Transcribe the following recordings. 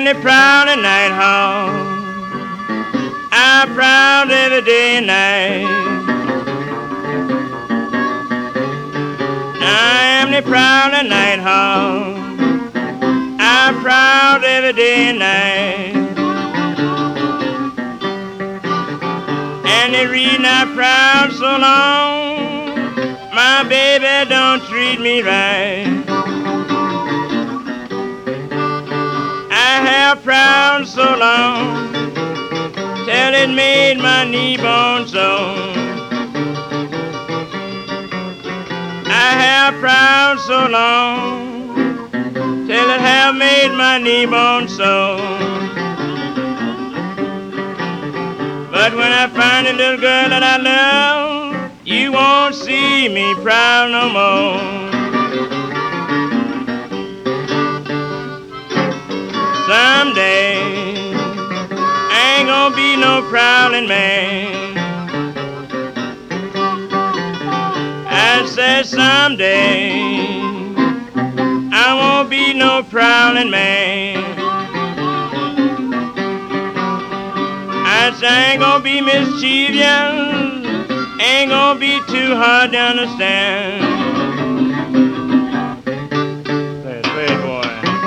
the prowling night hawk. I prowl every day and night. I am the prowling night hawk. I prowl every day and night. And the reason I prowl so long, my baby don't treat me right. I have prowled so long till it made my knee bone sore. I have prowled so long till it have made my knee bone sore. But when I find a little girl that I love, you won't see me prowl no more. Someday I ain't gonna be no prowling man. I said someday I won't be no prowling man. I said I ain't gonna be mischievous, ain't gonna be too hard to understand. Play it, boy.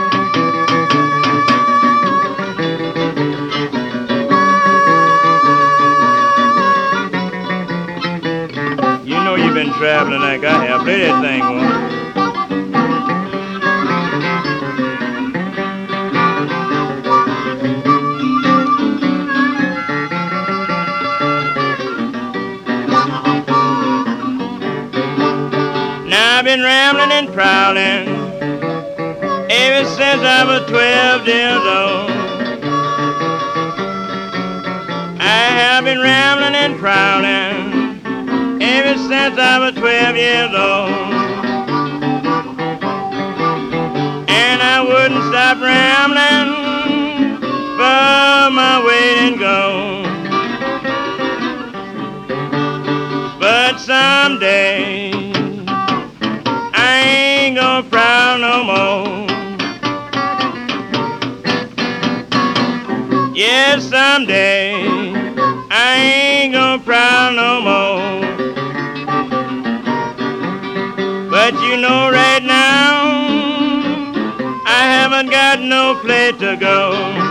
You know you've been traveling like I have. Play that thing, boy. Now I've been rambling and prowling ever since I was 12 years old. I have been rambling and prowling ever since I was 12 years old. And I wouldn't stop rambling for my weight in gold. But someday I ain't gonna prowl no more. Yes, someday I ain't gonna prowl no more. But you know right now I haven't got no place to go.